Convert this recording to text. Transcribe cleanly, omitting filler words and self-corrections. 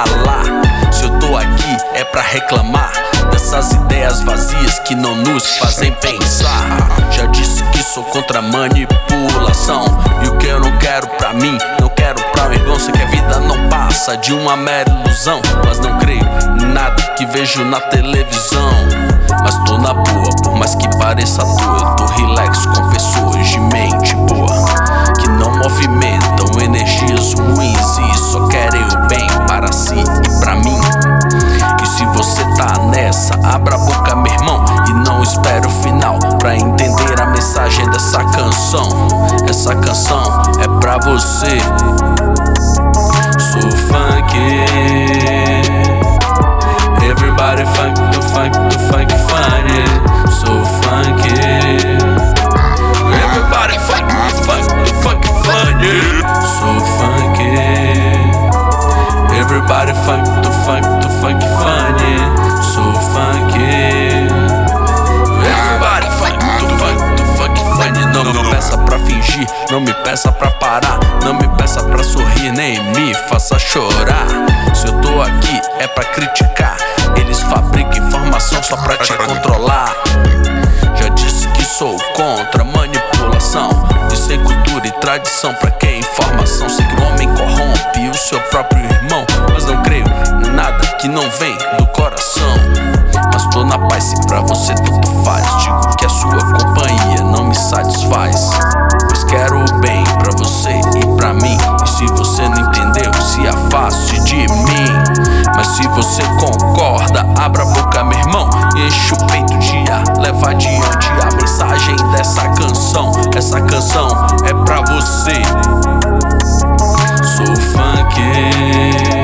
calar. Se eu tô aqui é pra reclamar dessas ideias vazias que não nos fazem pensar. Já disse que sou contra manipulação, e o que eu não quero pra mim, não quero pra meu irmão. Sei que a vida não passa de uma mera ilusão, mas não creio em nada que vejo na televisão. Mas tô na boa, por mais que pareça à toa. Eu tô relax com pessoas de mente boa, que não movimentam energias ruins e só querem o bem para si e pra mim. E se você tá nessa, abra a boca, meu irmão, e não espere o final pra entender a mensagem dessa canção. Essa canção é pra você. Sou funk, everybody funk, do funk, do funk funny. Sou funk, everybody funk, do funk, do funk funny. Sou funk, everybody funk, do funk, do funk funny. Sou funk, everybody funk, do funk, do funk funny. Não me peça pra fingir, não me peça pra parar, não me peça pra sorrir, nem me faça chorar. Se eu tô aqui é pra criticar, eles fabricam informação só pra te controlar. Já disse que sou contra manipulação, e sem cultura e tradição, pra que informação? Sei que o homem corrompe o seu próprio irmão, mas não creio em nada que não vem do coração. Mas tô na paz, se pra você tanto faz. Digo que a sua companhia não me satisfaz, pois quero o bem pra você e pra mim. E se você não entendeu, se afaste de mim. Mas se você concorda, abra a boca, meu irmão, e enche o peito de ar. Leva adiante a mensagem dessa canção. Essa canção é pra você. Sou funk,